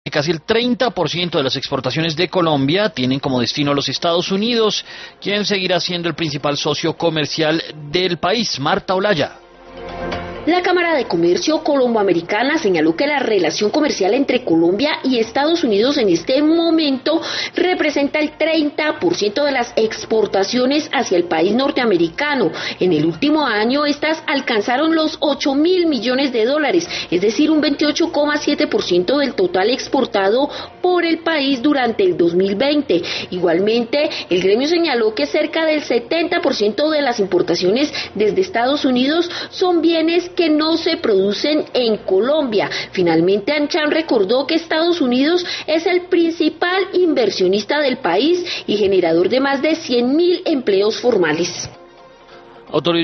Casi el 30% de las exportaciones de Colombia tienen como destino los Estados Unidos, quien seguirá siendo el principal socio comercial del país. Marta Olaya. La Cámara de Comercio Colomboamericana señaló que la relación comercial entre Colombia y Estados Unidos en este momento representa el 30% de las exportaciones hacia el país norteamericano. En el último año, estas alcanzaron los $8.000 millones, es decir, un 28,7% del total exportado por el país durante el 2020. Igualmente, el gremio señaló que cerca del 70% de las importaciones desde Estados Unidos son bienes que no se producen en Colombia. Finalmente, Anchan recordó que Estados Unidos es el principal inversionista del país y generador de más de 100.000 empleos formales.